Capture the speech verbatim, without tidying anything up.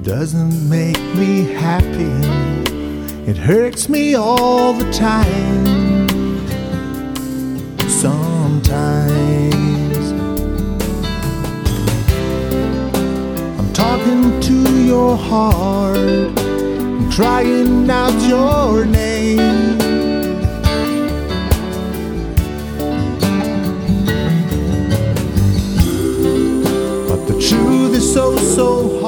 doesn't make me happy. It hurts me all the time. Sometimes I'm talking to your heart, I'm crying out your name. But the truth is so, so hard.